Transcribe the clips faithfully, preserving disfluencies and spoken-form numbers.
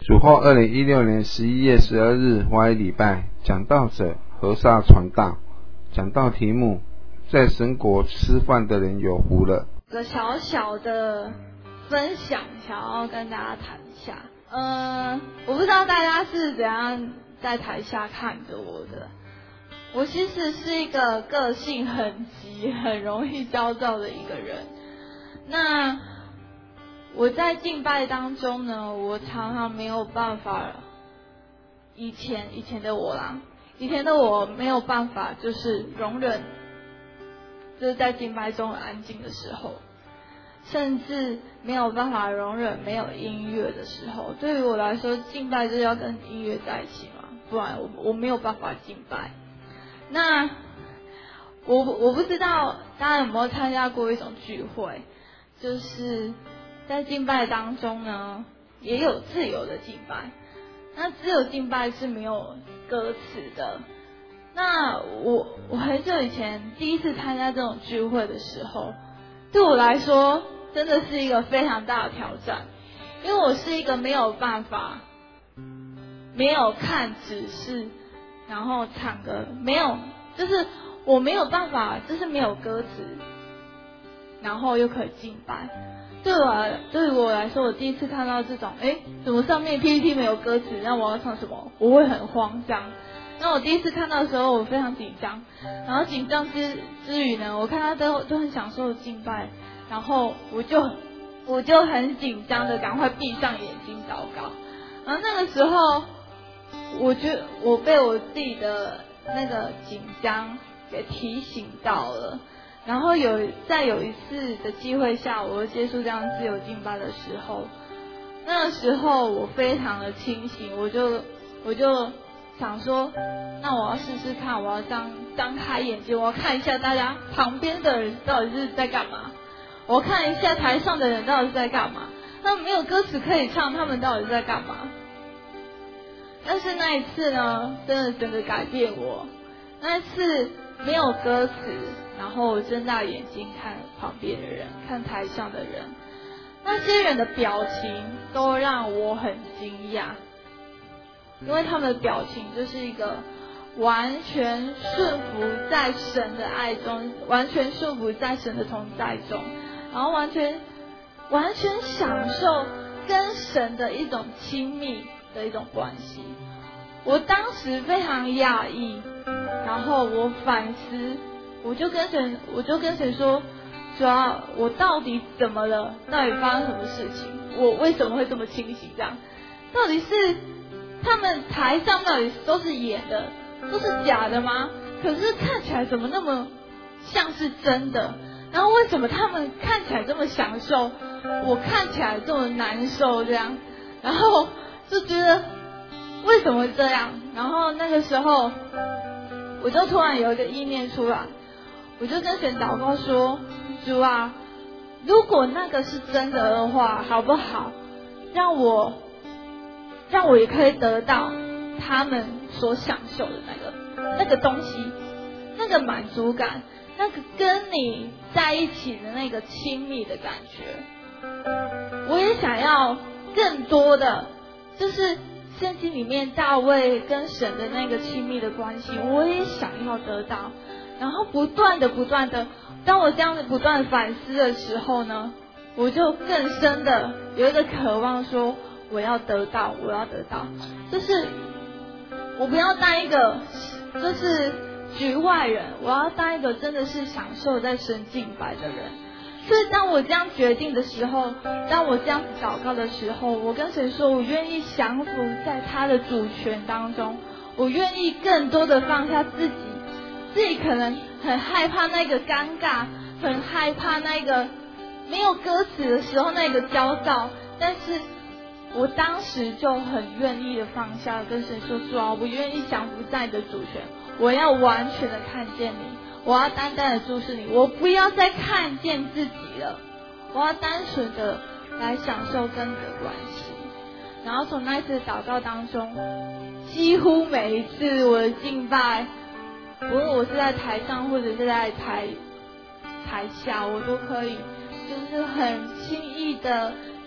主后二零一六年十一月十二日华语礼拜，讲道者何萨传道，讲道题目：在神国吃饭的人有福了。 个小小的分享，想要跟大家谈一下。呃，我不知道大家是怎样在台下看着我的。我其实是一个个性很急、很容易焦躁的一个人。那我在敬拜当中呢，我常常没有办法，以前以前的我啦，以前的我没有办法，就是容忍，就是在敬拜中安静的时候，甚至没有办法容忍没有音乐的时候。对于我来说，敬拜就是要跟音乐在一起嘛，不然我我没有办法敬拜。那我我不知道大家有没有参加过一种聚会，就是在敬拜当中呢，也有自由的敬拜。那自由敬拜是没有歌词的。那我我很久以前第一次参加这种聚会的时候，对我来说真的是一个非常大的挑战，因为我是一个没有办法没有看指示然后唱歌，没有就是我没有办法就是没有歌词然后又可以敬拜。对我对于我来说，我第一次看到这种，哎，怎么上面 P P T 没有歌词，那我要唱什么？我会很慌张。那我第一次看到的时候，我非常紧张，然后紧张之之余呢，我看他都都很享受敬拜，然后我就我就很紧张的赶快闭上眼睛祷告。然后那个时候，我觉得我被我自己的那个紧张给提醒到了。然后有在有一次的机会下，我接触这样自由敬拜的时候，那个时候我非常的清醒，我就我就想说，那我要试试看，我要张张开眼睛，我要看一下大家旁边的人到底是在干嘛，我看一下台上的人到底是在干嘛，他们没有歌词可以唱，他们到底在干嘛？但是那一次呢，真的真的改变我。那一次没有歌词，然后睁大眼睛看旁边的人，看台上的人，那些人的表情都让我很惊讶，因为他们的表情就是一个完全顺服在神的爱中，完全顺服在神的同在中，然后完全完全享受跟神的一种亲密的一种关系。我当时非常讶异，然后我反思，我就跟神，我就跟神说，主要我到底怎么了？到底发生什么事情？我为什么会这么清醒？这样，到底是他们台上到底都是演的，都是假的吗？可是看起来怎么那么像是真的？然后为什么他们看起来这么享受，我看起来这么难受？这样，然后就觉得为什么会这样？然后那个时候，我就突然有一个意念出来，我就跟神祷告说：主啊，如果那个是真的的话，好不好？让我，让我也可以得到他们所享受的那个那个东西，那个满足感，那个跟你在一起的那个亲密的感觉。我也想要更多的，就是圣经里面大卫跟神的那个亲密的关系，我也想要得到。然后不断的不断的，当我这样子不断的反思的时候呢，我就更深的有一个渴望说，我要得到，我要得到，就是我不要当一个就是局外人，我要当一个真的是享受在神敬拜的人。所以当我这样决定的时候，当我这样子祷告的时候，我跟神说，我愿意降服在他的主权当中，我愿意更多的放下自己，自己可能很害怕那个尴尬，很害怕那个没有歌词的时候那个焦躁，但是我当时就很愿意的放下，跟神说，主啊，我愿意降服在你的主权，我要完全的看见你，我要单单的注视你，我不要再看见自己了，我要单纯的来享受跟你的关系。然后从那一次祷告当中，几乎每一次我的敬拜，无论我是在台上或者是在台台下，我都可以就是很轻易的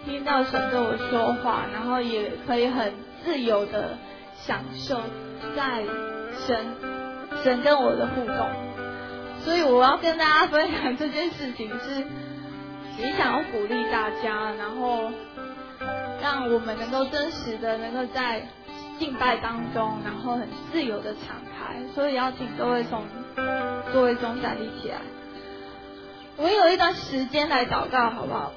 听到神对我说话，然后也可以很自由的享受在神神跟我的互动。所以我要跟大家分享这件事情是，也想要鼓励大家，然后让我们能够真实的能够在敬拜当中，然后很自由的敞开。所以邀请各位从座位中站立起来，我们有一段时间来祷告好不好？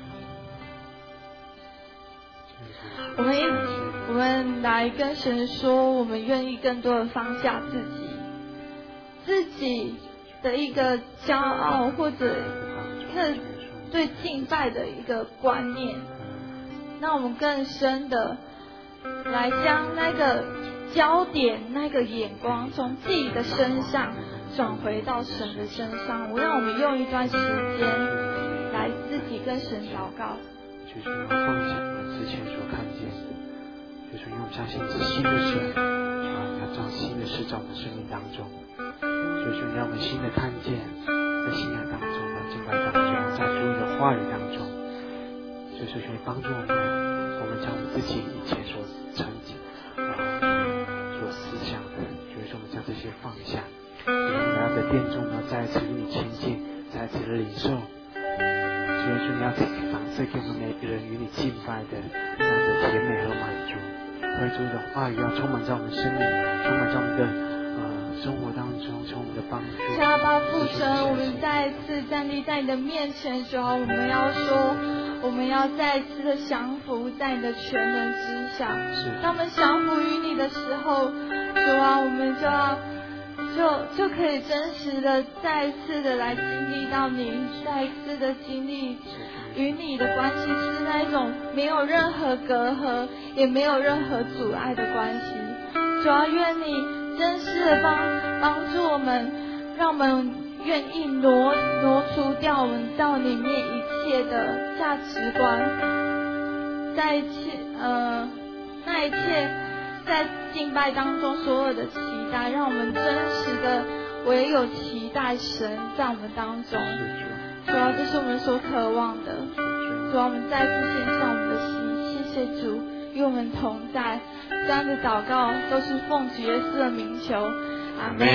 我们一我们来跟神说，我们愿意更多的放下自己自己的一个骄傲，或者一个对敬拜的一个观念，那我们更深的来将那个焦点、那个眼光从自己的身上转回到神的身上。我让我们用一段时间来自己跟神祷告， 就是要放下我们之前所看见的，就是因为我们相信是新的神啊，要将新的事在我们生命当中，所以说让我们新的看见，在信仰当中，在敬拜当中，在主你的话语当中，所以说愿意帮助我们，我们将我们自己以前所成啊所思想的，就是说我们将这些放下，就是我们要在殿中呢再一次与你亲近，再一次的领受。所以说你要赏赐给我们每个人与你敬拜的那样的甜美和满足，为主的话语要充满在我们生命，充满在我们的呃生活当中，成为我们的帮助。 阿爸父神，我们再一次站立在你的面前，主啊，我们要说，我们要再一次的降服在你的全能之下。当我们降服于你的时候，主啊，我们就要就就可以真实的再一次的来经历到你，再一次的经历与你的关系是那一种没有任何隔阂，也没有任何阻碍的关系。主要愿你真实的帮帮助我们，让我们愿意挪挪除掉我们到里面一切的价值观，在一切呃那一切在敬拜当中所有的期待，让我们真实的唯有期待神在我们当中。主要这是我们所渴望的。主要我们再次献上我们的心，谢谢主与我们同在。这样的祷告都是奉主耶稣的名求，阿们。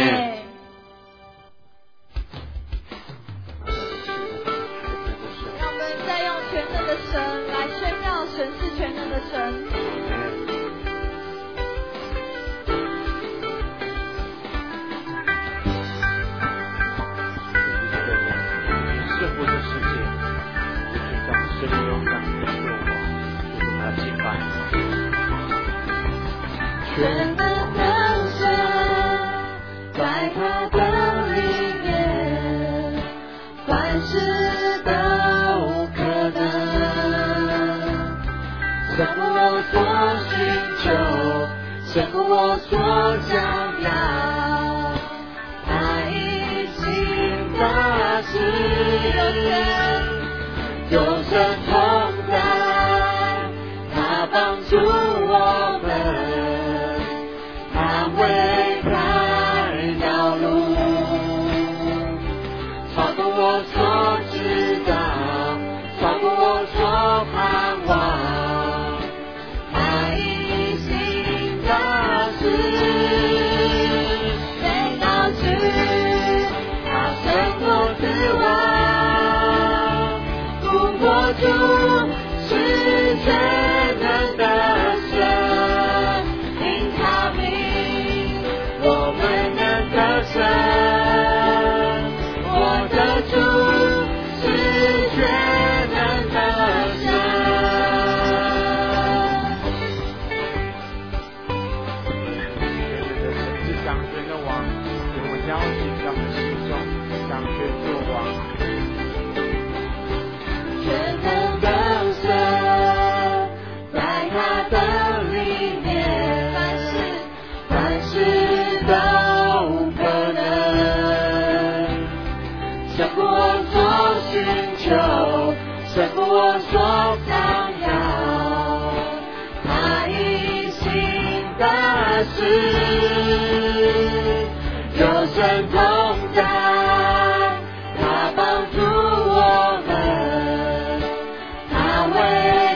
让我们再用全能的神来宣告神是全能的神。 生命中让你的作为，就是他的敬拜。 全能的神，在他的里面，凡事都可能。胜过我所寻求，胜过我所想要，他已经大事。有神同在，他帮助我们，他会开道路，超过我所知道，超过我所盼望，他已经大事，每道去，他胜过死亡。我主是全能的神，因他名我们能得胜。我的主是全能的神。 全能的神是掌权的王，我们邀请在我们心中掌权作王。 全能的神，在他的里面，凡事凡事都可能。胜过我所寻求，胜过我所想要，他已经大事，有神同在，他帮助我们。为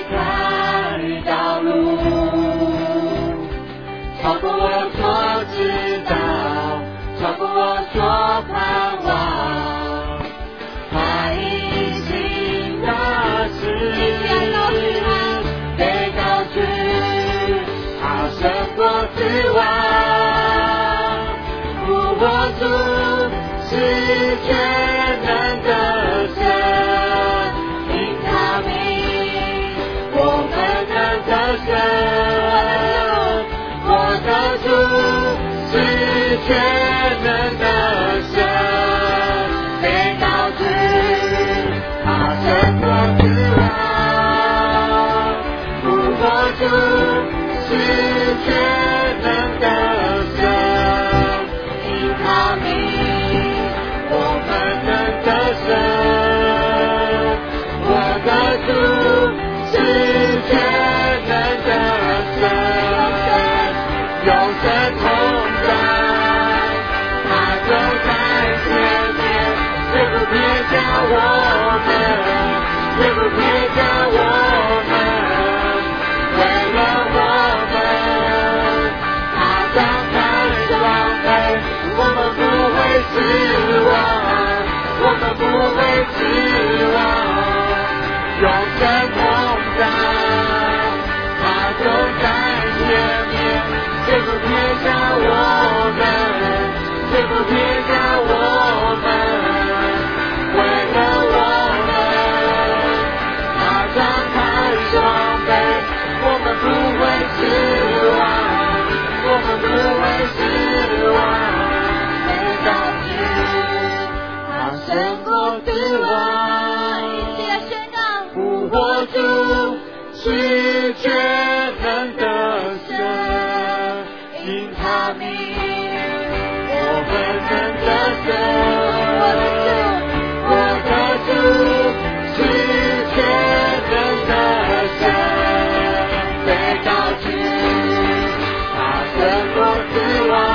全能的神，被高举，他胜过死亡，复活主是全能的神，因他名我们能得胜，我的主是全能的神，有神同在，他走在前面，绝不撇下我们，绝不撇下我们，为了我们，他张开双臂，我们不会失望，我们不会失望，有神同在，他走在前面，绝不撇下我们，绝不撇下我们，为了我们，他张开双臂，我们不会失望，我们不会失望，被高举，他胜过死亡，一起来宣告，复活主是全能的神，因他名我们能得胜，我的主是全能的神，被高举，他胜过死亡，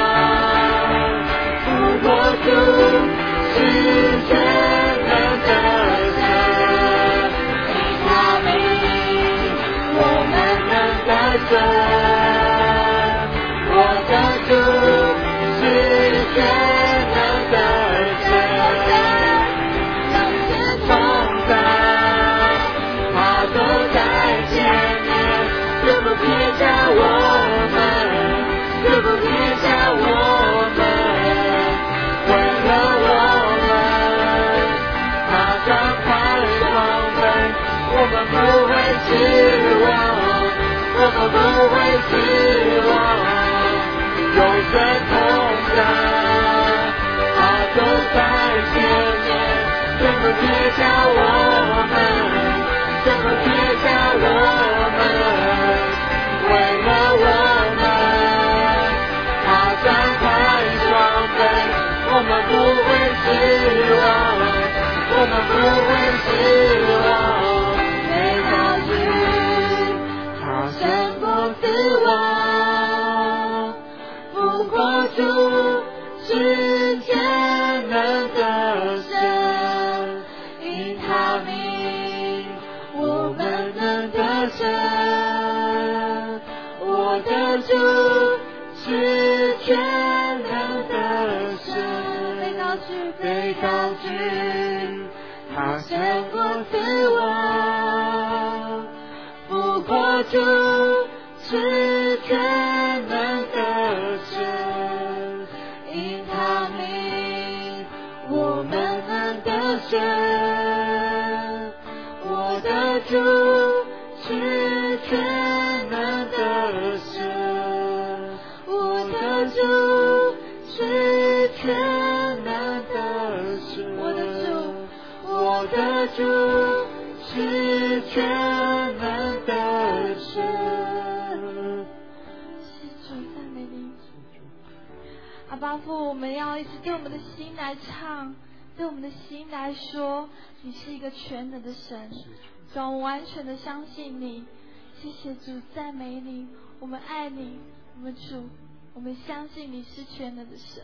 复活主是全能的神，因他名我们能得胜，我的主是全能的神，有神同在，他走在前面，绝不撇下我们，绝不撇下我们，为了我们，他张开双臂，我们不会失望，我们不会失望，有神同在，他走在前面，绝不撇下我们，绝不撇下我们，为了我们，他张开双臂，我们不会失望，我们不会失望，被高举，他胜过死亡，复活主是全能的神，因他名我们能得胜，我的主是全能的神，被高举，被高举，他胜过死亡，复活主是全能的神，因他名我们能得胜，我的主是全能的神，我的主是全能的神，我的主，我的主是全能的神。 是主，赞美你。阿爸父，我们要一直对我们的心来唱，对我们的心来说，你是一个全能的神，主，我们完全的相信你。谢谢主，赞美你，我们爱你，我们主，我们相信你是全能的神。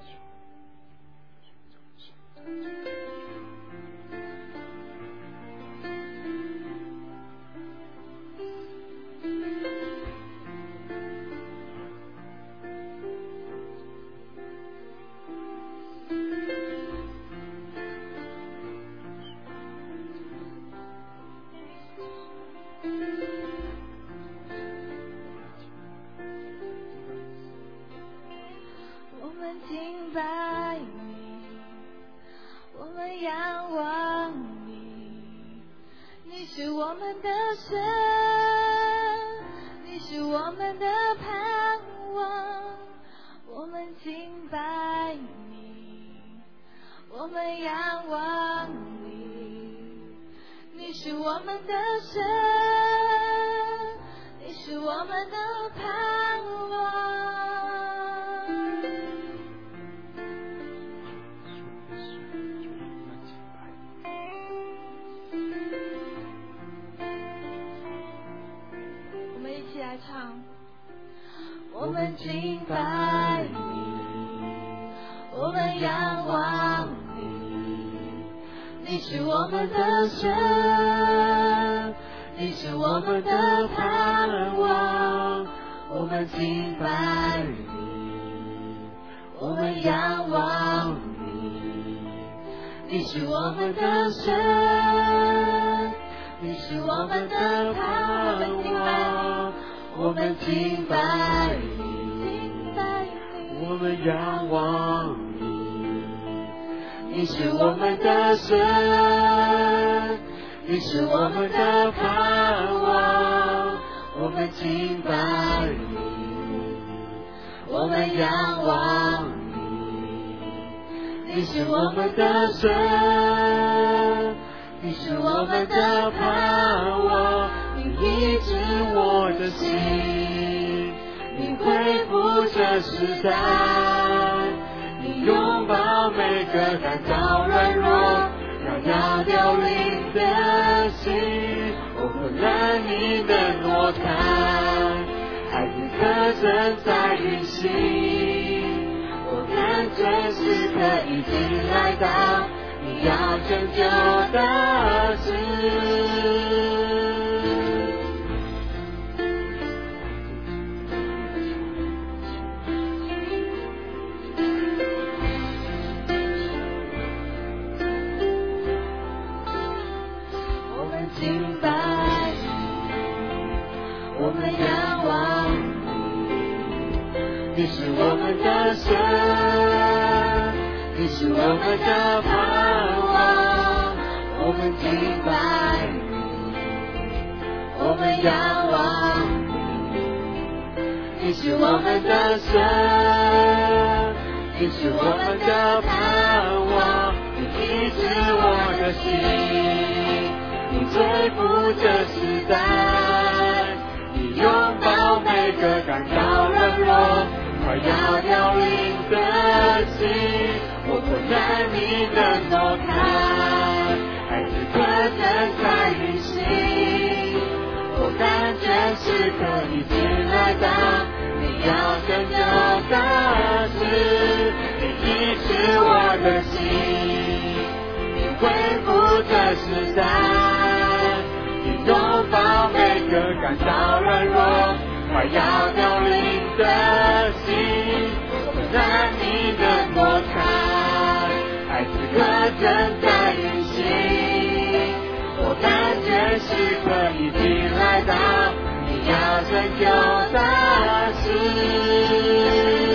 我们敬拜你，我们仰望你，你是我们的神，你是我们的盼望， 我们敬拜你，我们仰望你，你是我们的神，你是我们的盼望。我们一起来唱。我们敬拜你，我们仰望你，你是我们的神，你是我们的盼望。我们敬拜你，我们仰望你，你是我们的神，你是我们的盼望。我们敬拜你，我们仰望你，你是我们的神，你是我们的盼望。我们敬拜你，我们仰望你，你是我们的神，你是我们的盼望。医治我的心，你恢复这时代，你拥抱每个感到软弱、摇摇凋零的心。我不让你的挪开，爱子刻正在运行。我看准时刻已经来到，你要拯救的事。我们仰望你，你是我们的神，你是我们的盼望。我们敬拜你，我们仰望你，你是我们的神，你是我们的盼望。你医治我的心，你恢复这时代，拥抱每个感到软弱、快要凋零的心。我不让你的挪开，爱子刻正在运行。我感觉时刻已经来到，你要拯救的事。你医治我的心，你恢复这时代，拥抱每个感到软弱、快要凋零的心。我不让你的挪开，爱此刻正在运行。我感觉时刻已经来到，你要拯救的事。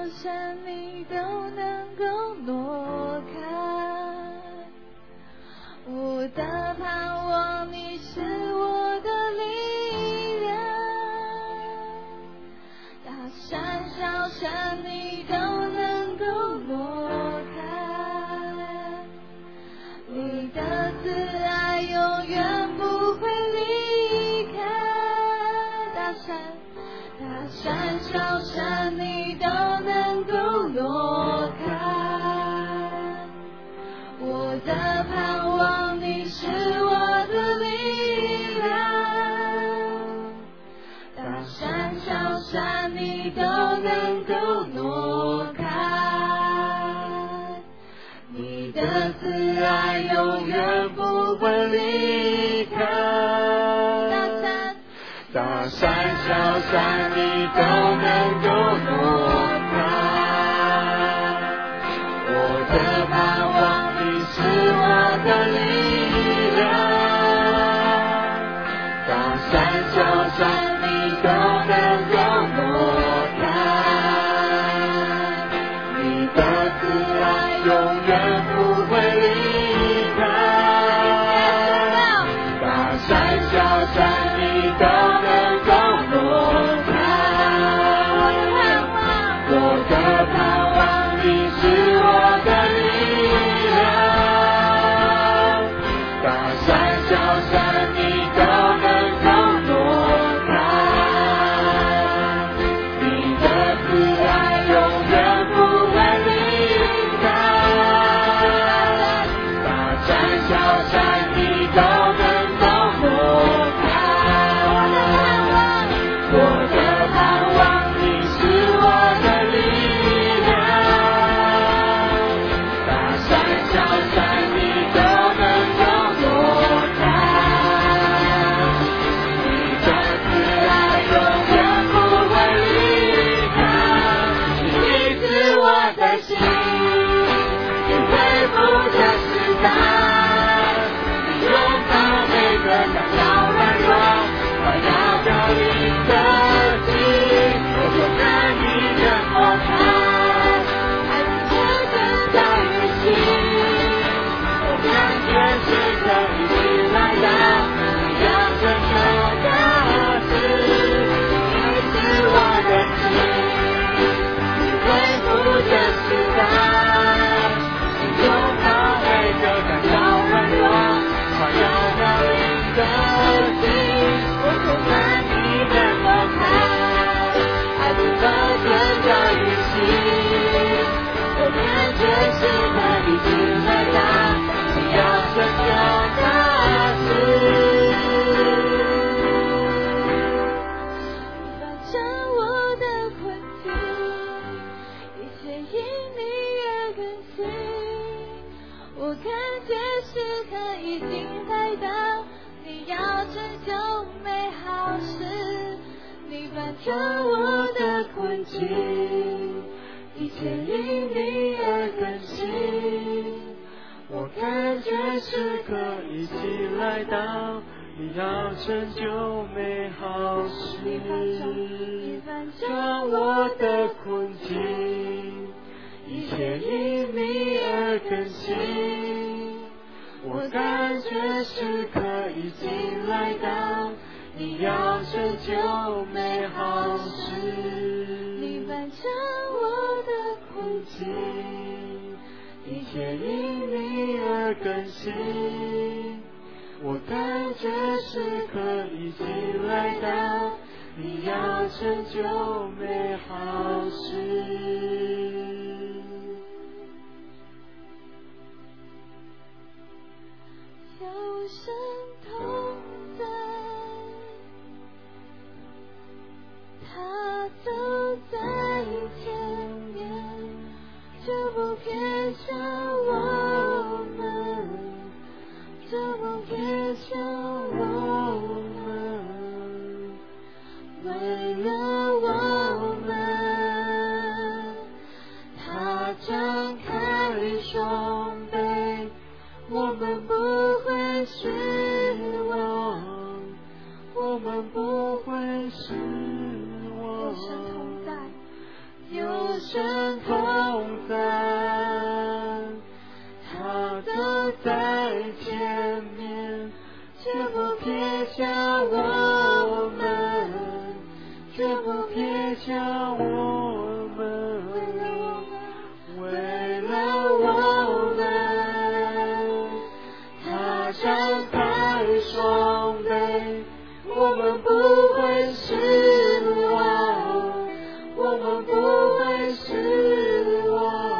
山你都能够挪开。我的盼望你是我的力量，大山小山你都能够挪开，你的慈爱永远不会离开。大山大山小山你都能够挪开，我的盼望你是我的力量，大山小山你都能够挪开，你的慈爱永远不会离开。大山大山小山你都能够挪开，我的盼望你是我的力量，大山小山你都能够挪开，你的慈爱永远不会离开，大山小山你都能够挪开，我的盼望你是我的力量，大山小山你都能够挪开，你的慈爱永远不会离开，大山小山你都能够挪开，我的盼望你是我的力量，大山小山你都能够挪开，你的慈爱永远不会离开，你是我的心，你恢复这时代，你拥抱每个感到软弱快要凋零的心，我就看你的模样，爱是真正在运行，我感觉时刻已经来到，你要成就的事，你是我的心，你恢复这时代，你拥抱每个感到软弱快要凋零的心，我就看你的模样，爱是真正在运行，我感觉时刻已经来到，你要成就的事。 反正我的困境，一切因你而更新，我感觉时刻已经来到，你要成就美好事。你反正我的困境，一切因你而更新， 我感觉时刻已经来到，你要成就美好事。 你反正将我的困境，一切因你而更新。我感觉时刻已经来到，你要成就美好事。 你反正我的困境， 一切因你而更新。我感觉时刻已经来到，你要成就美好事。 有神同在，他走在前面，就不偏向我们，就不偏向我们，为了我们，他张开双臂，我们不会失望，我们不会失望。有神同在，有和神同在，他走在前面，绝不撇下我们，绝不撇下我们，为了我们，他张开双臂，我们不会失望，我们不会失望。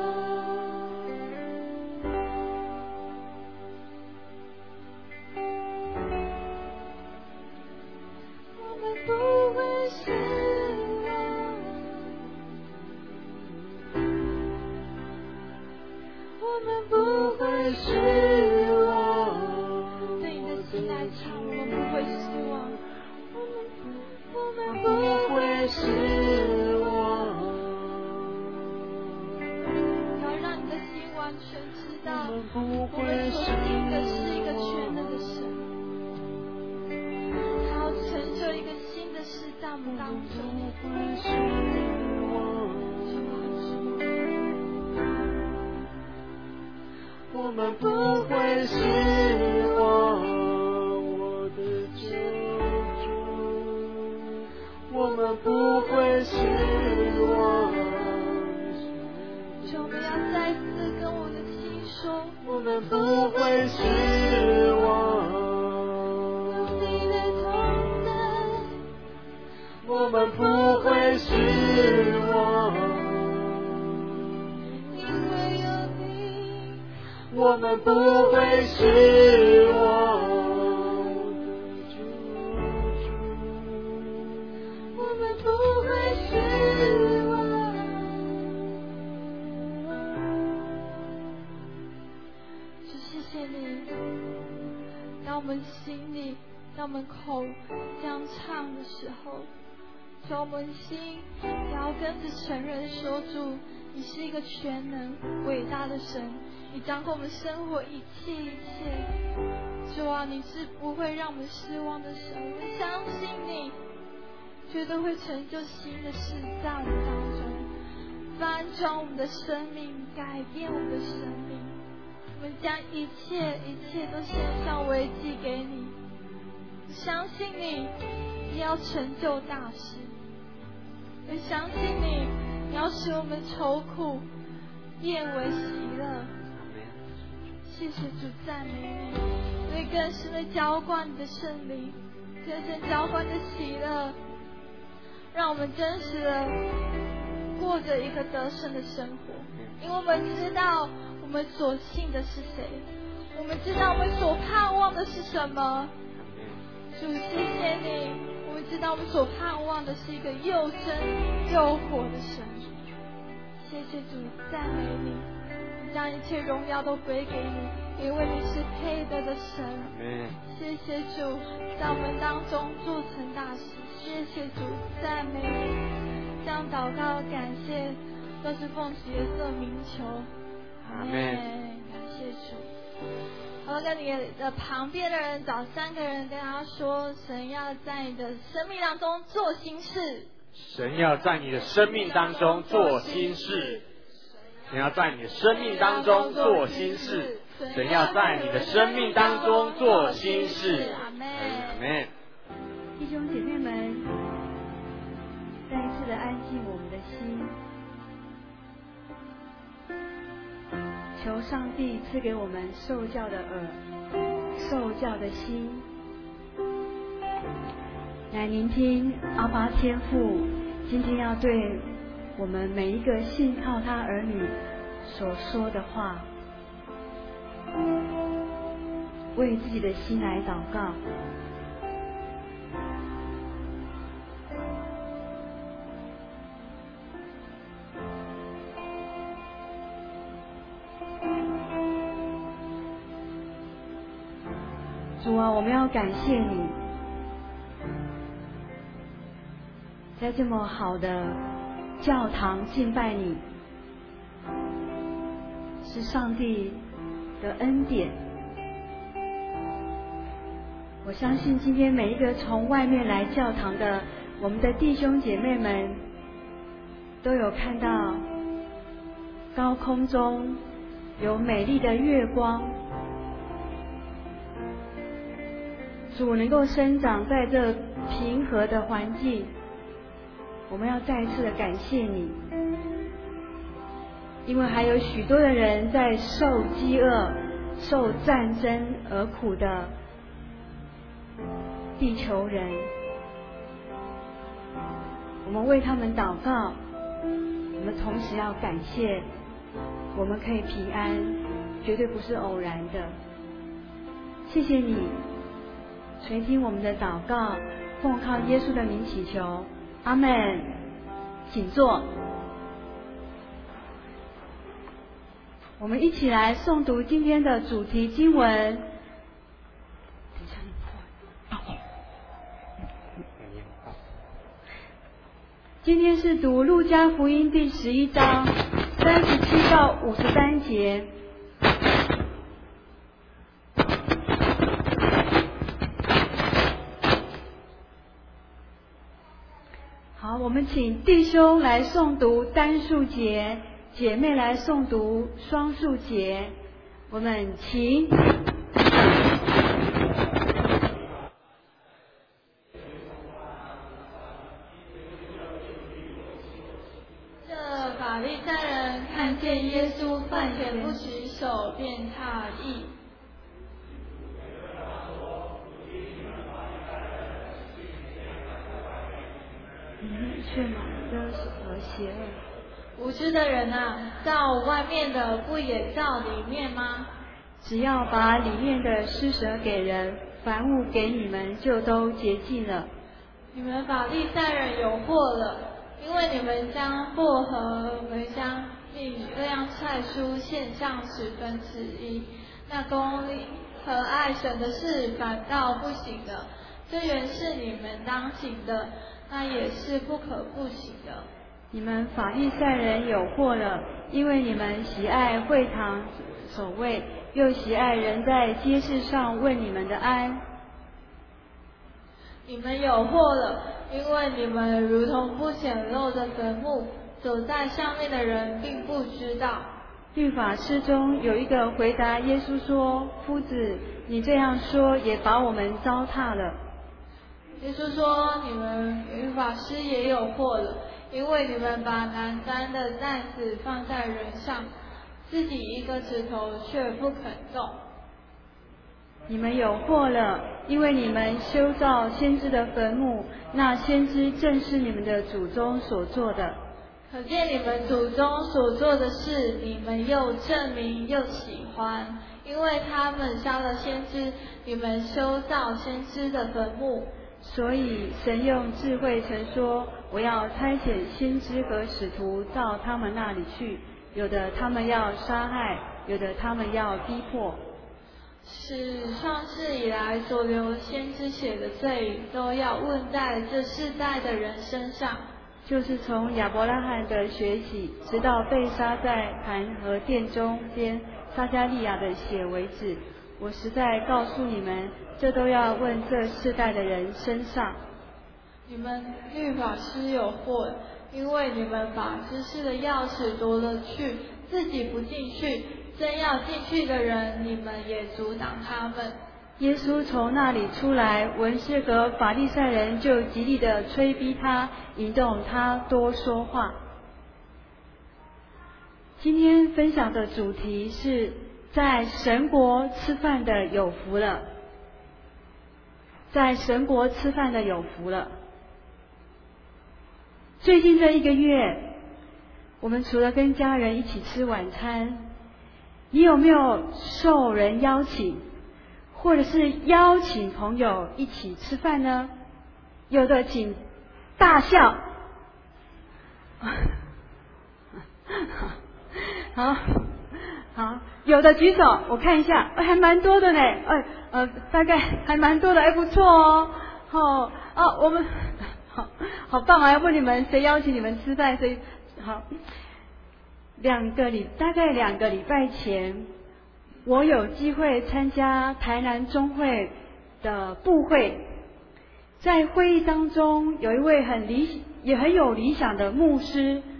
我们不会失望，我们不会失望。对你的心来唱，我们不会失望，我们不会失望。要让你的心完全知道，我们所信的是一个全能的神，他要成就一个新的事在我们当中。 我们不会失望，我的救主，我们不会失望。 主，我们要再次跟我的心说， 我们不会失望。 有你的同在， 我们不会失望， 因为有你， 我们不会失望。 我们不会失望。主，谢谢你，当我们心里，当我们口这样唱的时候，主，我们心也要跟着承认说，主，你是一个全能伟大的神，你掌管我们生活一切一切。主啊，你是不会让我们失望的神，我们相信你绝对会成就新的事在我们当中，翻转我们的生命，改变我们的生命。我们将一切一切都献上为祭给你，相信你，你要成就大事，也相信你，你要使我们愁苦变为喜乐。谢谢主，赞美你，为更深的浇灌你的圣灵，更深浇灌你的喜乐，让我们真实的过着一个得胜的生活。因为我们知道我们所信的是谁，我们知道我们所盼望的是什么。主，谢谢你，我们知道我们所盼望的是一个又真又活的神。谢谢主，赞美你，将一切荣耀都归给你，因为你是配得的神。谢谢主，在我们当中做成大事。谢谢主，赞美你，这样祷告感谢都是奉主耶稣的名求。 阿们。 感谢主。好，跟你的旁边的人找三个人，跟他说，神要在你的生命当中做新事。 神要在你的生命当中做新事。神要在你的生命当中做新事。神要在你的生命当中做新事。 阿们。 阿们。 弟兄姐妹们，再一次的安静我们的心，求上帝赐给我们受教的耳，受教的心，来聆听阿爸天父今天要对我们每一个信靠他儿女所说的话，为自己的心来祷告。主啊，我们要感谢你，在这么好的教堂敬拜你，是上帝的恩典。我相信今天每一个从外面来教堂的我们的弟兄姐妹们， 都有看到高空中有美丽的月光，主能够生长在这平和的环境，我们要再一次的感谢你，因为还有许多的人在受饥饿、受战争而苦的地球人，我们为他们祷告，我们同时要感谢，我们可以平安，绝对不是偶然的。谢谢你垂听我们的祷告，奉靠耶稣的名祈求，阿们。请坐。我们一起来诵读今天的主题经文。今天是读路加福音第十一章三十七到五十三节。好，我们请弟兄来诵读单数节，姐妹来诵读双数节。我们请。 这法利赛人看见耶稣饭前不洗手，便诧异。 你们却满的和邪恶。 无知的人啊，照外面的不也照里面吗？ 只要把里面的施舍给人，凡物给你们就都洁净了。 你们法利赛人有祸了，因为你们将薄荷、茴香、蜜各样菜蔬献上十分之一，那公义和爱神的事反倒不行了。这原是你们当行的，那也是不可不行的。 你们法利赛人有祸了，因为你们喜爱会堂守卫，又喜爱人在街市上问你们的安。 你们有祸了，因为你们如同不显露的坟墓，走在上面的人并不知道。 律法师中有一个回答耶稣说：夫子，你这样说也把我们糟蹋了。 耶稣说：你们律法师也有祸了，因为你们把难担的担子放在人上，自己一个指头却不肯动。 你们有祸了，因为你们修造先知的坟墓，那先知正是你们的祖宗所做的。 可见你们祖宗所做的事，你们又证明又喜欢，因为他们杀了先知，你们修造先知的坟墓。 所以神用智慧曾说：我要差遣先知和使徒到他们那里去，有的他们要杀害，有的他们要逼迫。 使创世以来所流先知血的罪，都要问在这世代的人身上， 就是从亚伯拉罕的血起，直到被杀在坛和殿中间撒迦利亚的血为止。我实在告诉你们，这都要问这世代的人身上。 你们律法师有祸，因为你们把知识的钥匙夺了去，自己不进去，真要进去的人，你们也阻挡他们。 耶稣从那里出来，文士和法利赛人就极力的催逼他，引动他多说话。今天分享的主题是在神国吃饭的有福了，在神国吃饭的有福了。最近这一个月，我们除了跟家人一起吃晚餐，你有没有受人邀请，或者是邀请朋友一起吃饭呢？有的请大笑，好好，有的举手，我看一下，还蛮多的呢，哎呃，大概还蛮多的，还不错哦。哦哦，我们好好棒啊！要问你们谁邀请你们吃饭？谁好？两个礼大概两个礼拜前，我有机会参加台南中会的布会，在会议当中，有一位很理也很有理想的牧师，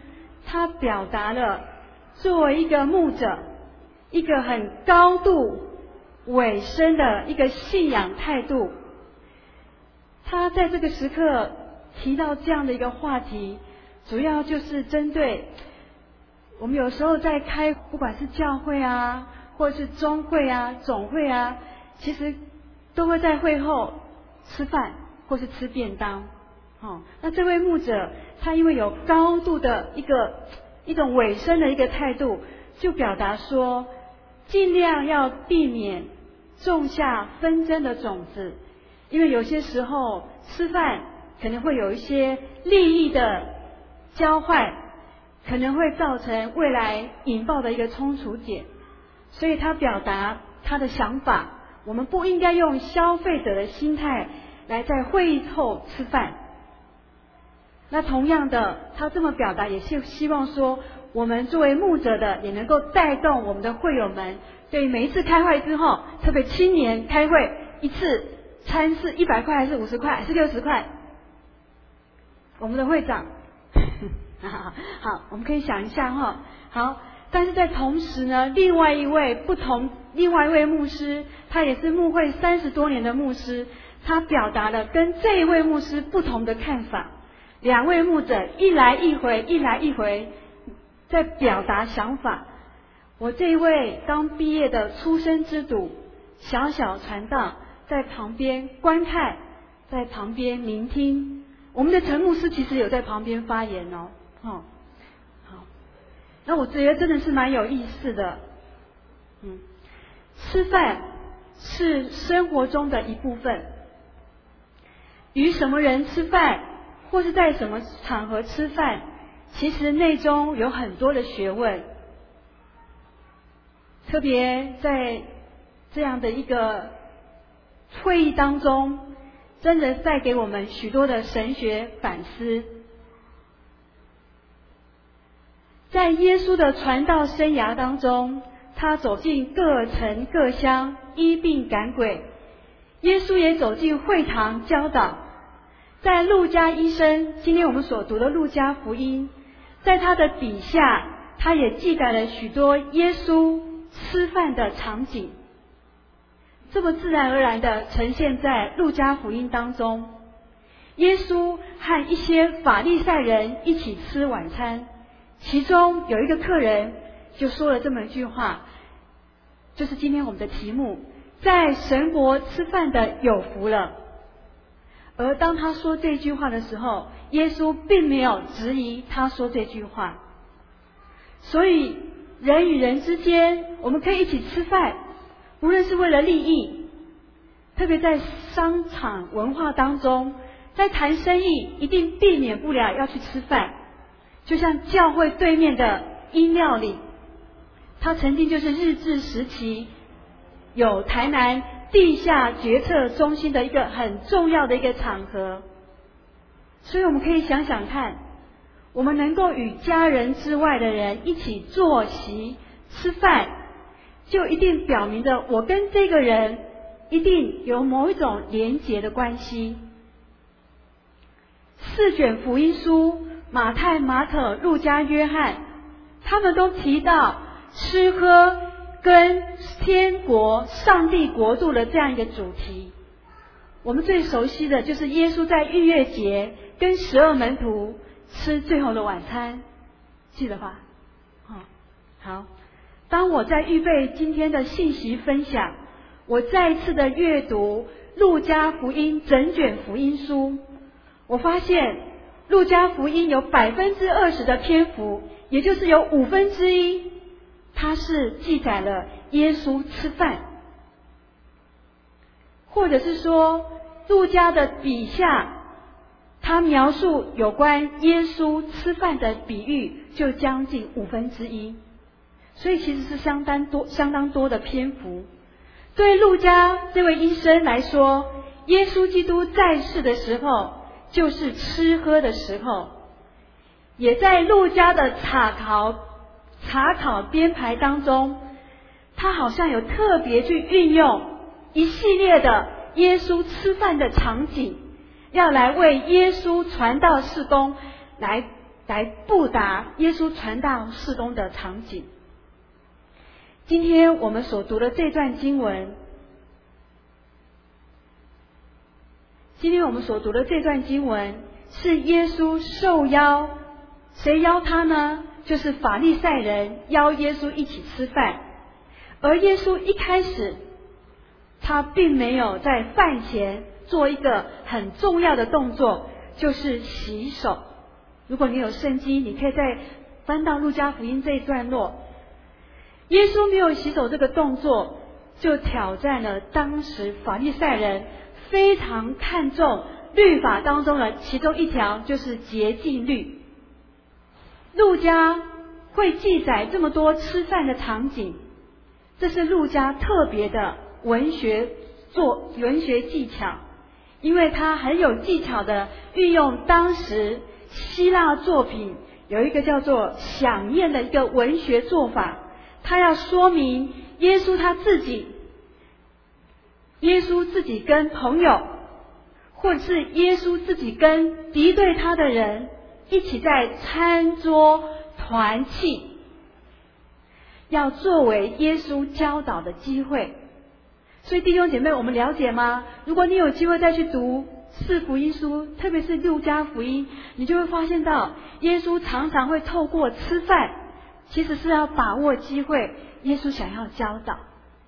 他表达了作为一个牧者一个很高度委身的一个信仰态度。他在这个时刻提到这样的一个话题，主要就是针对我们有时候在开，不管是教会啊，或者是中会啊、总会啊，其实都会在会后吃饭或是吃便当。哦，那这位牧者他因为有高度的一个一种委身的一个态度，就表达说，尽量要避免种下纷争的种子，因为有些时候吃饭可能会有一些利益的交换，可能会造成未来引爆的一个冲突点。所以他表达他的想法，我们不应该用消费者的心态来在会议后吃饭。那同样的，他这么表达也是希望说，我们作为牧者的也能够带动我们的会友们，对于每一次开会之后，特别青年开会一次餐是一百块还是五十块还是六十块？我们的会长好，我们可以想一下哈。好，但是在同时呢，另外一位不同，另外一位牧师，他也是牧会三十多年的牧师，他表达了跟这一位牧师不同的看法。两位牧者一来一回，一来一回在表达想法。我这一位刚毕业的初生之犊，小小传道，在旁边观看，在旁边聆听。我们的陈牧师其实有在旁边发言哦。哦，好，那我觉得真的是蛮有意思的。嗯，吃饭是生活中的一部分，与什么人吃饭，或是在什么场合吃饭，其实内中有很多的学问。特别在这样的一个会议当中，真的带给我们许多的神学反思。在耶稣的传道生涯当中，他走进各城各乡，医病赶鬼。耶稣也走进会堂教导。在路加医生，今天我们所读的路加福音，在他的笔下，他也记载了许多耶稣吃饭的场景，这么自然而然的呈现在路加福音当中。耶稣和一些法利赛人一起吃晚餐，其中有一个客人就说了这么一句话，就是今天我们的题目，在神国吃饭的有福了。而当他说这句话的时候，耶稣并没有质疑他说这句话。所以人与人之间，我们可以一起吃饭，无论是为了利益，特别在商场文化当中，在谈生意一定避免不了要去吃饭。就像教会对面的医料理，它曾经就是日治时期有台南地下决策中心的一个很重要的一个场合。所以我们可以想想看，我们能够与家人之外的人一起坐席吃饭，就一定表明着我跟这个人一定有某一种连结的关系。四卷福音书，马太、马可、路加、约翰，他们都提到吃喝跟天国、上帝国度的这样一个主题。我们最熟悉的就是耶稣在逾越节跟十二门徒吃最后的晚餐，记得吧？哦，好。当我在预备今天的信息分享，我再一次的阅读路加福音整卷福音书，我发现路加福音有百分之二十的篇幅，也就是有五分之一，它是记载了耶稣吃饭，或者是说路加的笔下，他描述有关耶稣吃饭的比喻就将近五分之一，所以其实是相当多、相当多的篇幅。对路加这位医生来说，耶稣基督在世的时候就是吃喝的时候，也在路加的查考查考编排当中，他好像有特别去运用一系列的耶稣吃饭的场景，要来为耶稣传道事工来来布达耶稣传道事工的场景。今天我们所读的这段经文，今天我们所读的这段经文是耶稣受邀，谁邀他呢？就是法利赛人邀耶稣一起吃饭。而耶稣一开始他并没有在饭前做一个很重要的动作，就是洗手。如果你有圣经，你可以再翻到路加福音这一段落，耶稣没有洗手这个动作，就挑战了当时法利赛人非常看重律法当中的其中一条，就是洁净律。路加会记载这么多吃饭的场景，这是路加特别的文学做文学技巧，因为他很有技巧的运用当时希腊作品有一个叫做飨宴的一个文学做法，他要说明耶稣他自己，耶稣自己跟朋友，或者是耶稣自己跟敌对他的人一起在餐桌团契，要作为耶稣教导的机会。所以弟兄姐妹，我们了解吗？如果你有机会再去读四福音书，特别是路加福音，你就会发现到耶稣常常会透过吃饭，其实是要把握机会，耶稣想要教导。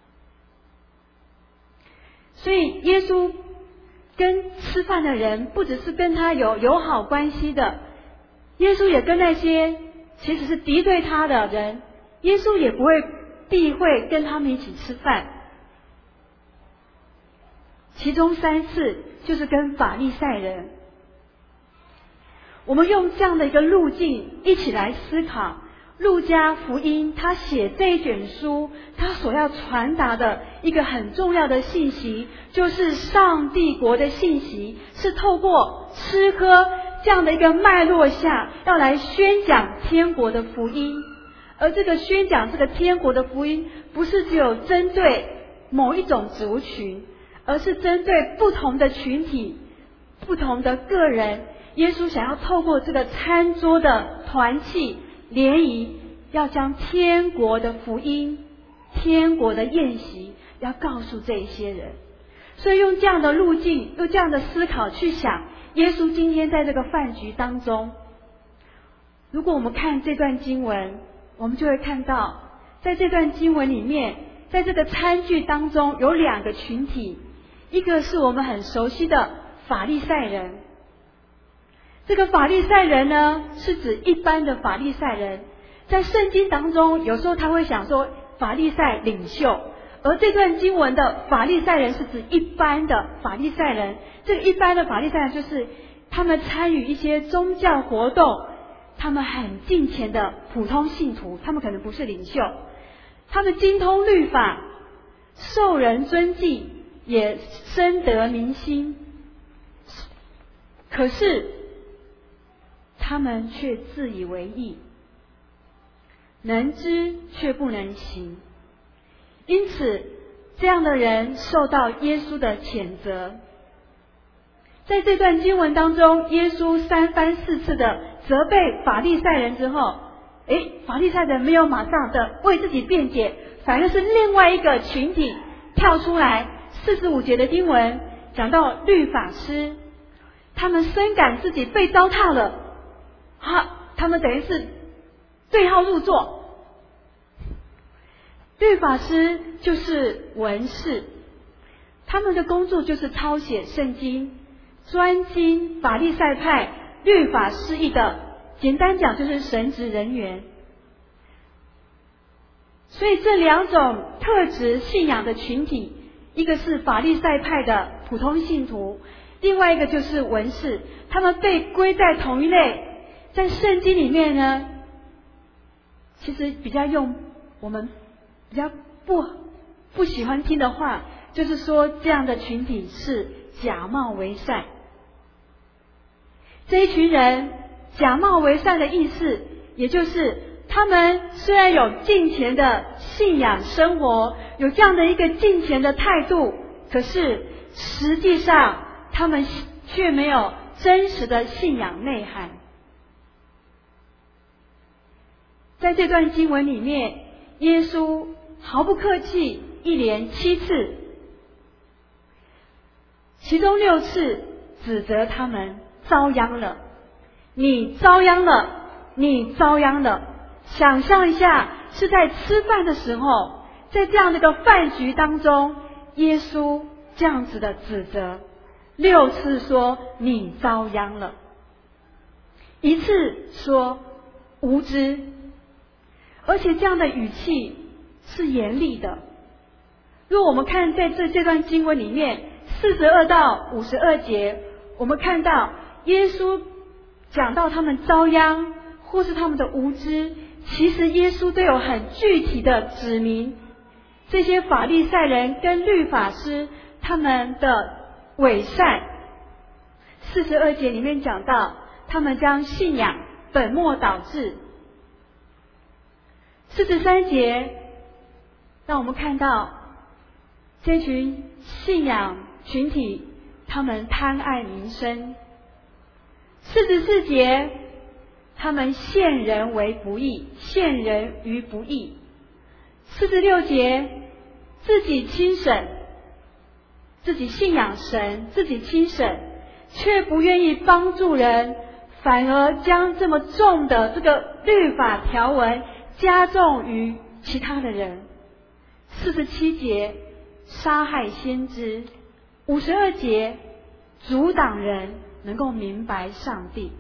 所以耶稣跟吃饭的人不只是跟他有友好关系的，耶稣也跟那些其实是敌对他的人，耶稣也不会避讳跟他们一起吃饭。其中三次就是跟法利赛人。我们用这样的一个路径一起来思考路加福音，他写这一卷书，他所要传达的一个很重要的信息，就是上帝国的信息，是透过吃喝这样的一个脉络下，要来宣讲天国的福音。而这个宣讲这个天国的福音，不是只有针对某一种族群，而是针对不同的群体、不同的个人。耶稣想要透过这个餐桌的团契联谊，要将天国的福音、天国的宴席要告诉这一些人。所以用这样的路径，用这样的思考去想耶稣今天在这个饭局当中。如果我们看这段经文，我们就会看到在这段经文里面，在这个餐具当中有两个群体，一个是我们很熟悉的法利赛人。这个法利赛人呢，是指一般的法利赛人，在圣经当中有时候他会想说法利赛领袖，而这段经文的法利赛人是指一般的法利赛人。这个一般的法利赛人就是他们参与一些宗教活动，他们很敬虔的普通信徒，他们可能不是领袖，他们精通律法，受人尊敬，也深得民心。可是他们却自以为意，能知却不能行。因此这样的人受到耶稣的谴责。在这段经文当中，耶稣三番四次的责备法利赛人之后，诶，法利赛人没有马上的为自己辩解，反而是另外一个群体跳出来。四十五节的经文讲到律法师，他们深感自己被糟蹋了，啊，他们等于是对号入座。律法师就是文士，他们的工作就是抄写圣经，专精法利赛派律法师义的，简单讲就是神职人员。所以这两种特质信仰的群体，一个是法利赛派的普通信徒，另外一个就是文士，他们被归在同一类。在圣经里面呢，其实比较用我们比较不不喜欢听的话，就是说这样的群体是假冒为善。这一群人假冒为善的意思，也就是他们虽然有敬虔的信仰生活，有这样的一个敬虔的态度，可是实际上他们却没有真实的信仰内涵。 在这段经文里面，耶稣毫不客气，一连七次，其中六次指责他们遭殃了，你遭殃了，你遭殃了。想象一下，是在吃饭的时候，在这样的一个饭局当中，耶稣这样子的指责，六次说你遭殃了，一次说无知，而且这样的语气是严厉的。如果我们看在这这段经文里面四十二到五十二节，我们看到耶稣讲到他们遭殃或是他们的无知，其实耶稣都有很具体的指明这些法利赛人跟律法师他们的伪善。四十二节里面讲到他们将信仰本末倒置。四十三节让我们看到这群信仰群体他们贪爱名声。四十四节他们陷人为不义，陷人于不义。四十六节自己亲审，自己信仰神，自己亲审，却不愿意帮助人，反而将这么重的这个律法条文加重于其他的人。四十七节杀害先知。五十二节阻挡人能够明白上帝。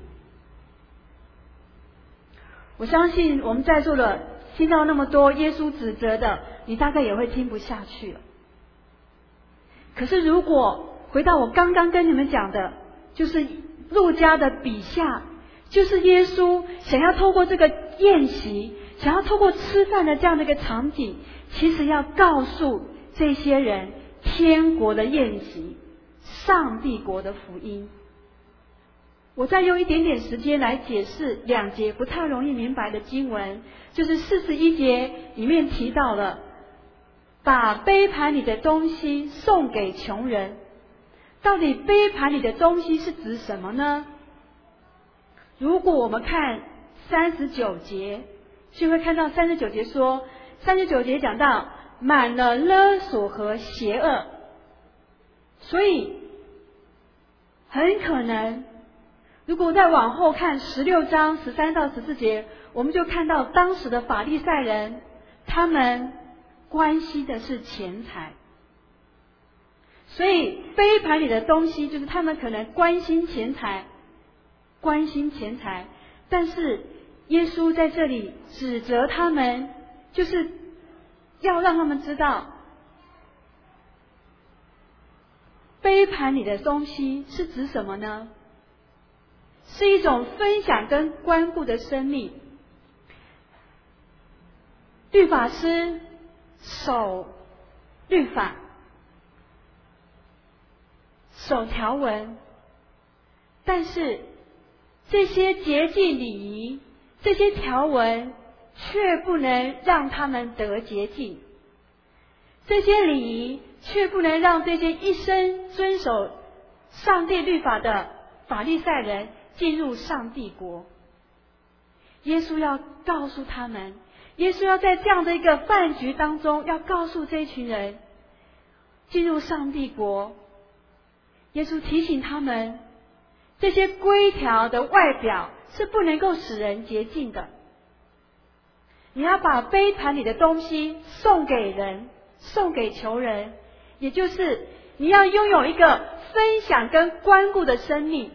我相信我们在座的听到那么多耶稣指责的，你大概也会听不下去了。可是如果回到我刚刚跟你们讲的，就是路加的笔下，就是耶稣想要透过这个宴席，想要透过吃饭的这样的一个场景，其实要告诉这些人天国的宴席，上帝国的福音。我再用一点点时间来解释两节不太容易明白的经文，就是四十一节里面提到了把杯盘里的东西送给穷人。到底杯盘里的东西是指什么呢？如果我们看三十九节，就会看到三十九节说，三十九节讲到满了勒索和邪恶，所以很可能如果再往后看十六章十三到十四节，我们就看到当时的法利赛人他们关心的是钱财，所以杯盘里的东西就是他们可能关心钱财，关心钱财。但是耶稣在这里指责他们，就是要让他们知道杯盘里的东西是指什么呢？是一种分享跟关顾的生命。律法师守律法，守条文，但是这些节祭礼仪，这些条文却不能让他们得洁净，这些礼仪却不能让这些一生遵守上帝律法的法利赛人进入上帝国。耶稣要告诉他们，耶稣要在这样的一个饭局当中，要告诉这一群人进入上帝国。耶稣提醒他们，这些规条的外表是不能够使人洁净的。你要把杯盘里的东西送给人，送给穷人，也就是你要拥有一个分享跟关顾的生命。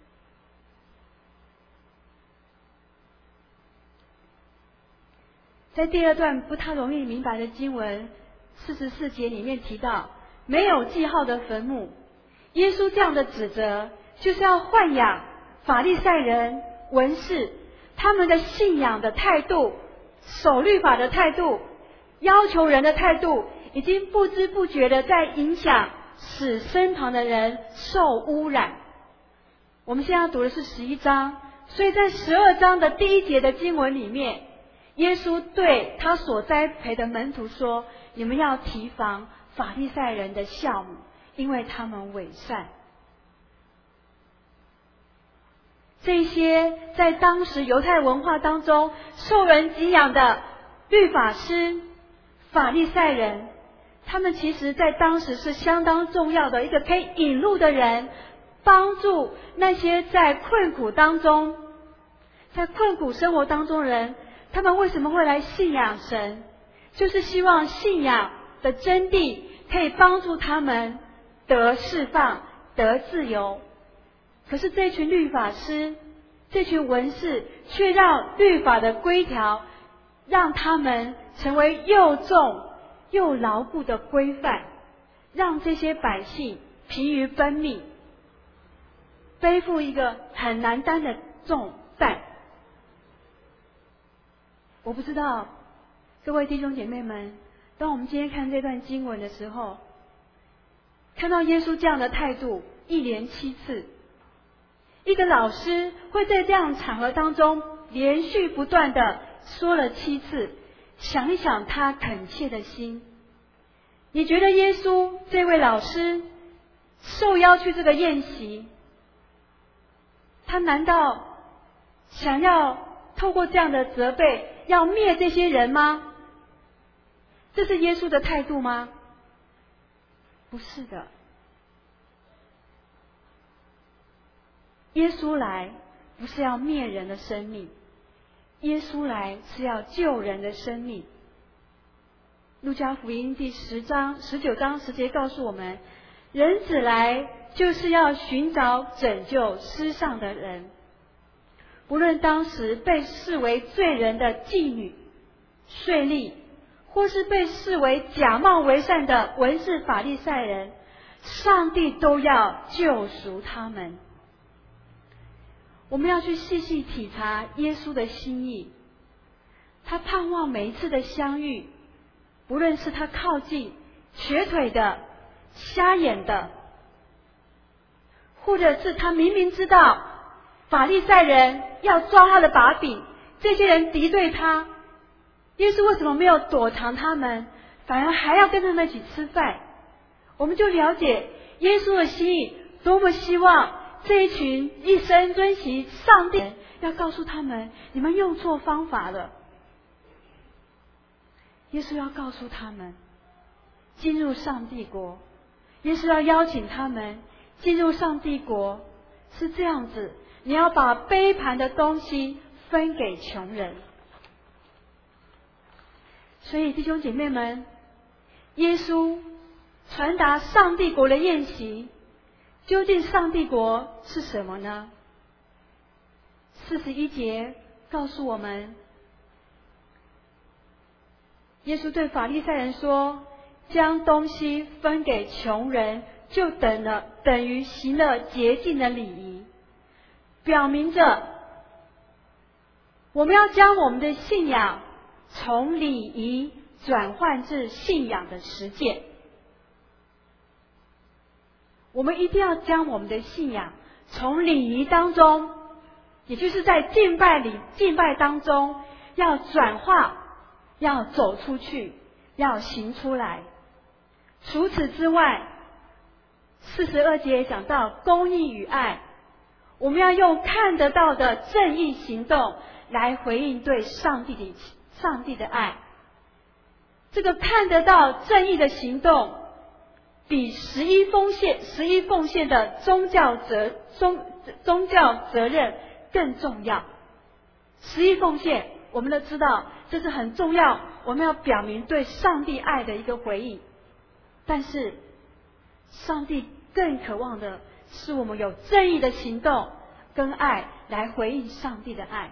在第二段不太容易明白的经文四十四节里面提到没有记号的坟墓，耶稣这样的指责就是要豢养法利赛人文士他们的信仰的态度，守律法的态度，要求人的态度，已经不知不觉的在影响使身旁的人受污染。我们现在读的是十一章，所以在十二章的第一节的经文里面，耶稣对他所栽培的门徒说，你们要提防法利赛人的酵母，因为他们伪善。 这些在当时犹太文化当中受人敬仰的律法师、法利赛人，他们其实在当时是相当重要的一个可以引路的人，帮助那些在困苦当中、在困苦生活当中的人，他们为什么会来信仰神？就是希望信仰的真谛可以帮助他们得释放、得自由。可是这群律法师、这群文士却让律法的规条让他们成为又重又牢固的规范，让这些百姓疲于奔命，背负一个很难担的重担。我不知道各位弟兄姐妹们，当我们今天看这段经文的时候，看到耶稣这样的态度一连七次，一个老师会在这样场合当中连续不断的说了七次，想一想他恳切的心。你觉得耶稣这位老师受邀去这个宴席，他难道想要透过这样的责备要灭这些人吗？这是耶稣的态度吗？不是的。耶稣来不是要灭人的生命，耶稣来是要救人的生命。路加福音第十章十九章十节告诉我们，人子来就是要寻找拯救失丧的人。不论当时被视为罪人的妓女、税吏，或是被视为假冒为善的文士法利赛人，上帝都要救赎他们。我们要去细细体察耶稣的心意，他盼望每一次的相遇，不论是他靠近瘸腿的、瞎眼的，或者是他明明知道法利赛人要抓他的把柄，这些人敌对他，耶稣为什么没有躲藏他们，反而还要跟他们一起吃饭？我们就了解耶稣的心意，多么希望这一群一生遵行上帝，要告诉他们，你们用错方法了。耶稣要告诉他们，进入上帝国，耶稣要邀请他们进入上帝国，是这样子，你要把杯盘的东西分给穷人。所以弟兄姐妹们，耶稣传达上帝国的宴席，究竟上帝国是什么呢？四十一节告诉我们，耶稣对法利赛人说，将东西分给穷人，就等了等于行了洁净的礼仪，表明着我们要将我们的信仰从礼仪转换至信仰的实践。我们一定要将我们的信仰从礼仪当中，也就是在敬拜里敬拜当中，要转化，要走出去，要行出来。除此之外，四十二节讲到公义与爱，我们要用看得到的正义行动来回应对上帝的上帝的爱。这个看得到正义的行动，比十一奉献、十一奉献的宗教责宗宗教责任更重要。十一奉献，我们都知道这是很重要，我们要表明对上帝爱的一个回应。但是，上帝更渴望的是我们有正义的行动跟爱来回应上帝的爱。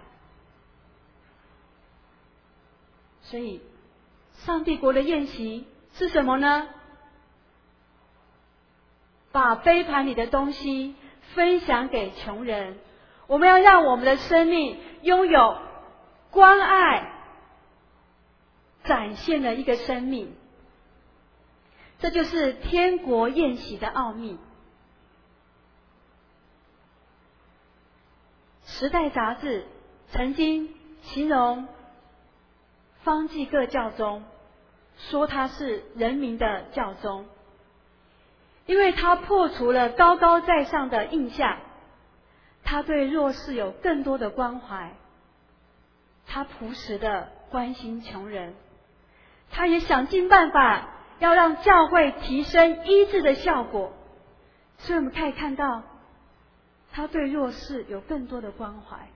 所以，上帝国的宴席是什么呢？把杯盘里的东西分享给穷人。我们要让我们的生命拥有关爱展现的一个生命，这就是天国宴席的奥秘。时代杂志曾经形容方济各教宗，说他是人民的教宗，因为他破除了高高在上的印象， 他对弱势有更多的关怀，他朴实的关心穷人，他也想尽办法要让教会提升医治的效果。所以我们可以看到他对弱势有更多的关怀，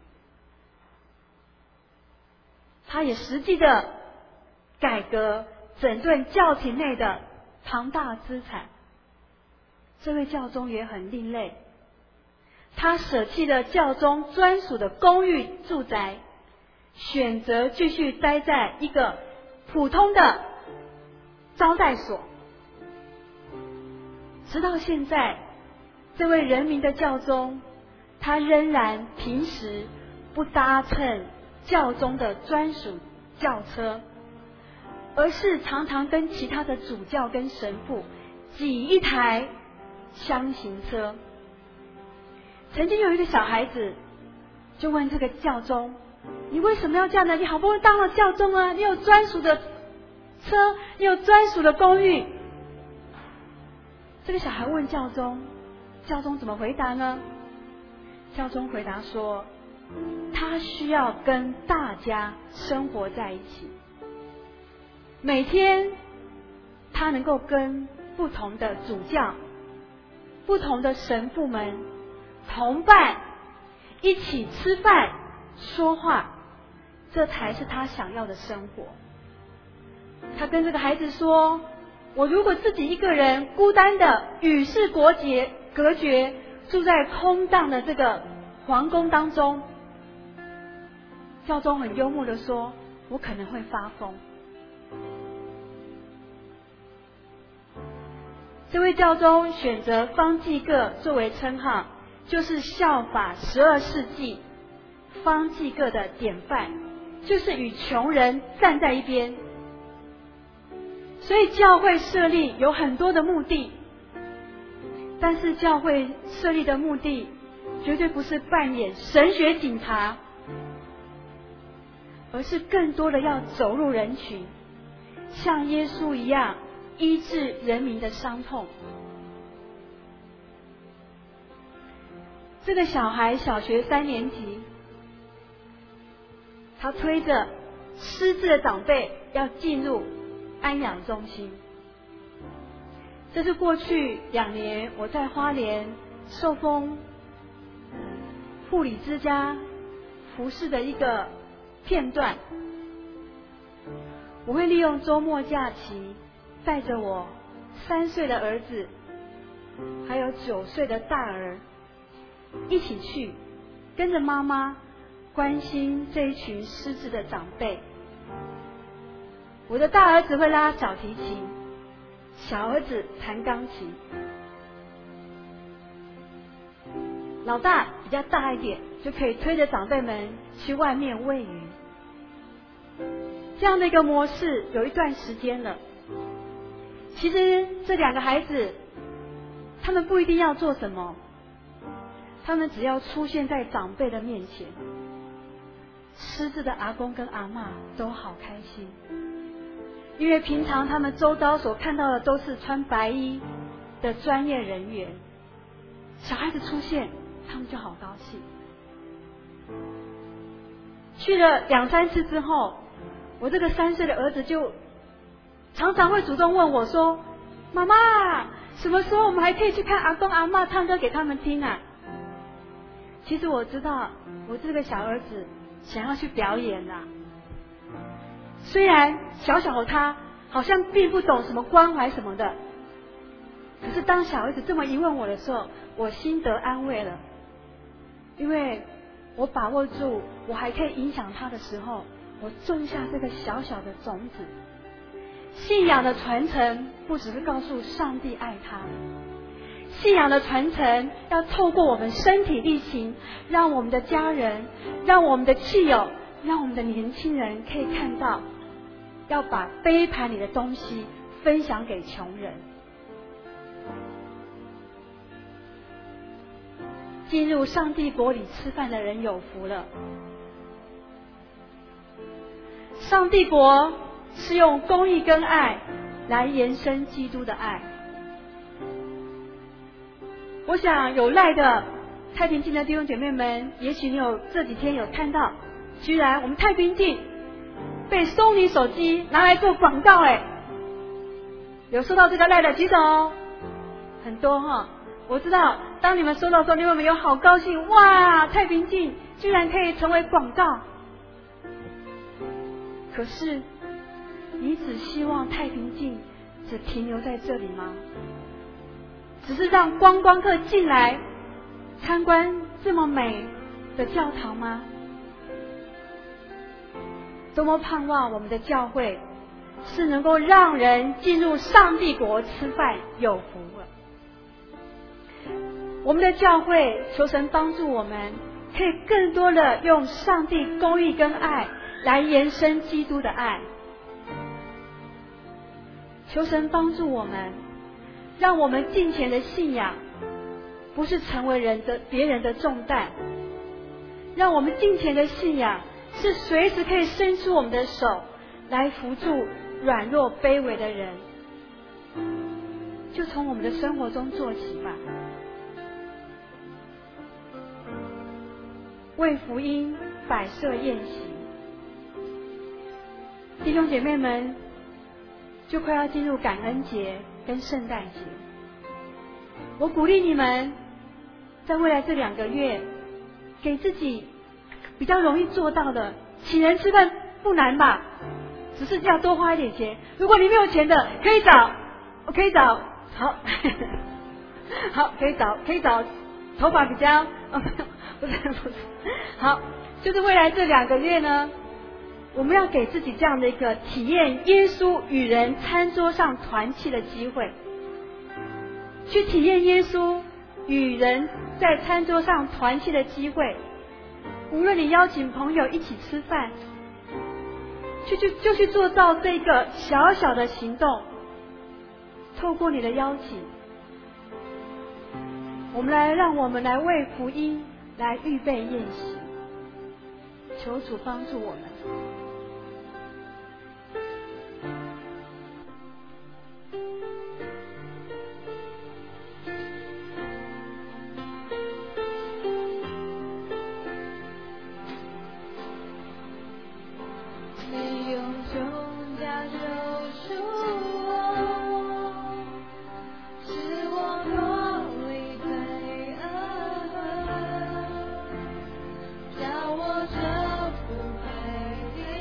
他也实际的改革整顿教廷内的庞大资产。这位教宗也很另类，他舍弃了教宗专属的公寓住宅，选择继续待在一个普通的招待所。直到现在，这位人民的教宗，他仍然平时不搭乘教宗的专属轿车，而是常常跟其他的主教跟神父挤一台厢型车。曾经有一个小孩子就问这个教宗，你为什么要这样呢？你好不容易当了教宗啊，你有专属的车，你有专属的公寓。这个小孩问教宗，教宗怎么回答呢？教宗回答说，他需要跟大家生活在一起，每天他能够跟不同的主教、不同的神父们同伴一起吃饭说话，这才是他想要的生活。他跟这个孩子说，我如果自己一个人孤单的与世国节隔绝，住在空荡的这个皇宫当中，教宗很幽默的说，我可能会发疯。这位教宗选择方济各作为称号，就是效法十二世纪方济各的典范，就是与穷人站在一边。所以教会设立有很多的目的，但是教会设立的目的绝对不是扮演神学警察，而是更多的要走入人群，像耶稣一样医治人民的伤痛。这个小孩小学三年级，他推着失智的长辈要进入安养中心。这是过去两年我在花莲受封护理之家服侍的一个片段。我会利用周末假期，带着我三岁的儿子还有九岁的大儿一起去，跟着妈妈关心这一群失智的长辈。我的大儿子会拉小提琴，小儿子弹钢琴，老大比较大一点，就可以推着长辈们去外面喂鱼。这样的一个模式有一段时间了。其实这两个孩子，他们不一定要做什么，他们只要出现在长辈的面前，失智的阿公跟阿嬷都好开心。因为平常他们周遭所看到的都是穿白衣的专业人员，小孩子出现，他们就好高兴。去了两三次之后，我这个三岁的儿子就常常会主动问我说，妈妈，什么时候我们还可以去看阿公阿嬷唱歌给他们听啊？其实我知道我这个小儿子想要去表演啊，虽然小小的他好像并不懂什么关怀什么的，可是当小儿子这么一问我的时候，我心得安慰了。因为我把握住我还可以影响他的时候，我种下这个小小的种子。信仰的传承不只是告诉上帝爱他，信仰的传承要透过我们身体力行，让我们的家人，让我们的亲友，让我们的年轻人可以看到，要把杯盘里的东西分享给穷人。进入上帝国里吃饭的人有福了。上帝国是用公义跟爱来延伸基督的爱。我想有赖的太平镜的弟兄姐妹们，也许你有这几天有看到，居然我们太平镜被松尼手机拿来做广告，哎，有收到这个赖的举手哦，很多哈、哦。我知道，当你们收到的时候，你们有好高兴，哇，太平镜居然可以成为广告。可是，你只希望太平镜只停留在这里吗？只是让观光客进来参观这么美的教堂吗？多么盼望我们的教会是能够让人进入上帝国吃饭有福了。我们的教会求神帮助我们，可以更多的用上帝公义跟爱来延伸基督的爱。求神帮助我们，让我们敬虔的信仰不是成为人的别人的重担，让我们敬虔的信仰是随时可以伸出我们的手来扶助软弱卑微的人。就从我们的生活中做起吧，为福音摆设宴席。弟兄姐妹们，就快要进入感恩节跟圣诞节，我鼓励你们在未来这两个月，给自己比较容易做到的，请人吃饭不难吧，只是要多花一点钱。如果你没有钱的，可以找，可以找，好，好，可以找，可以找头发比较，哦，不是不是，好，就是未来这两个月呢，我们要给自己这样的一个体验耶稣与人餐桌上团契的机会，去体验耶稣与人在餐桌上团契的机会。无论你邀请朋友一起吃饭，去去就去做到这个小小的行动。透过你的邀请，我们来让我们来为福音来预备宴席，求主帮助我们。 你用重价救赎我，使我脱离罪恶，叫我这不配的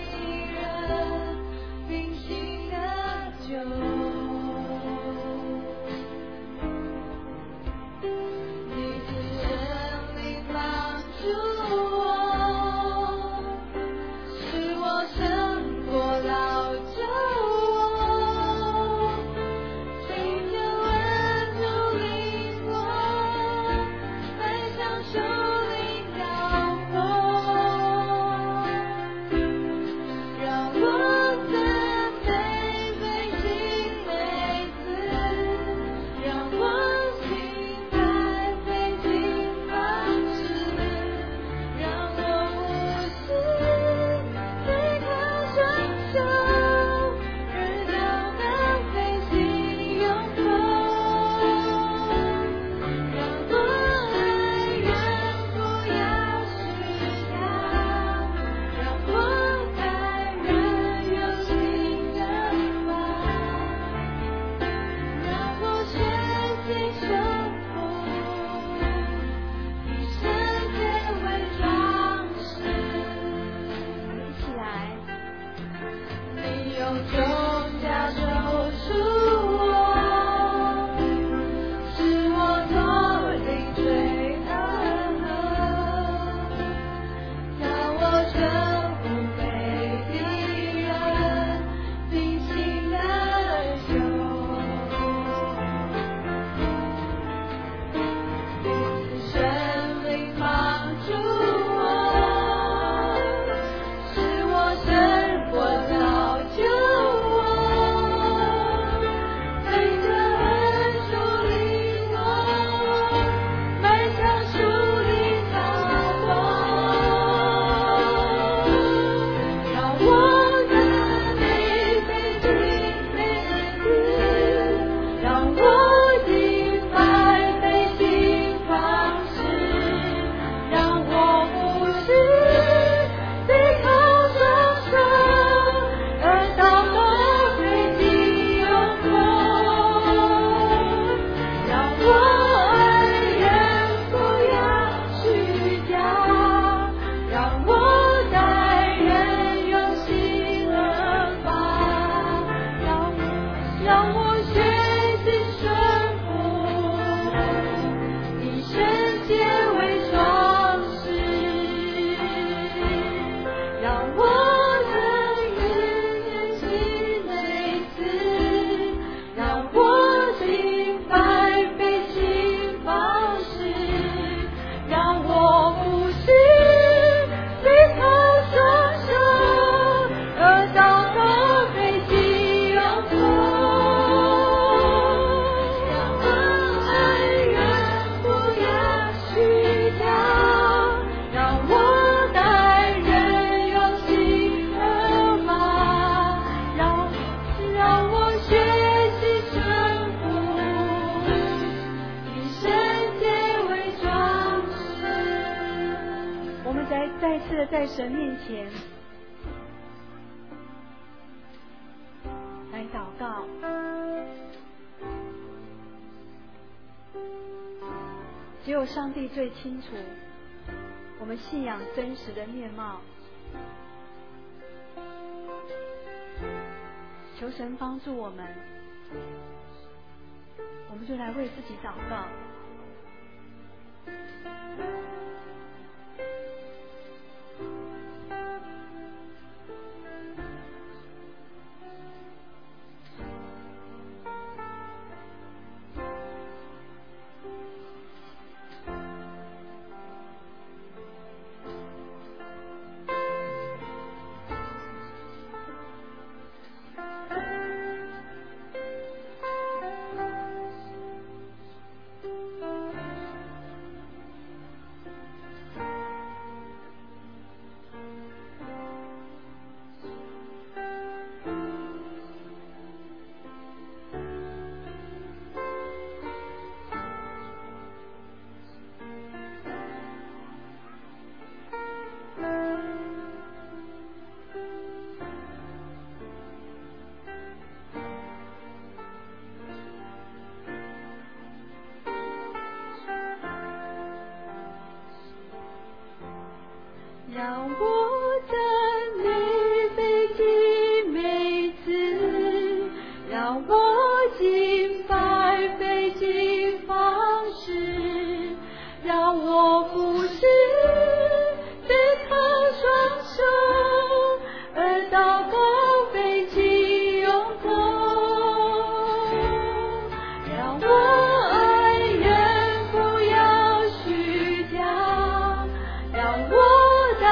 再再次的在神面前来祷告。只有上帝最清楚我们信仰真实的面貌，求神帮助我们，我们就来为自己祷告。 让我赞美飞机每次，让我敬拜飞机方式，让我俯视背靠双手，而祷告飞机拥抱，让我爱人不要虚假，让我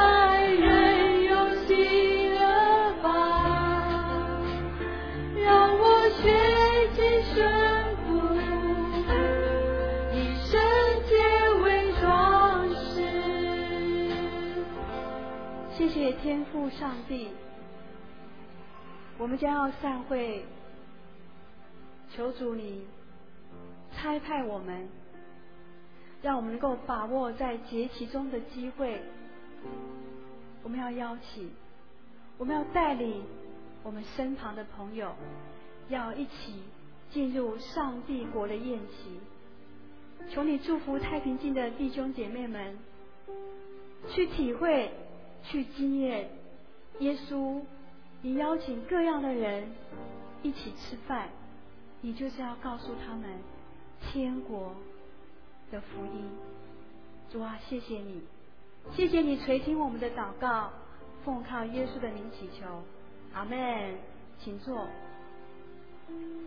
谢谢天父上帝，我们将要散会，求主你差派我们，让我们能够把握在节期中的机会。我们要邀请，我们要带领我们身旁的朋友，要一起进入上帝国的宴席。求你祝福太平境的弟兄姐妹们，去体会去经验耶稣，你邀请各样的人一起吃饭，你就是要告诉他们天国的福音。主啊，谢谢你，谢谢你垂听我们的祷告，奉靠耶稣的名祈求，阿们。请坐。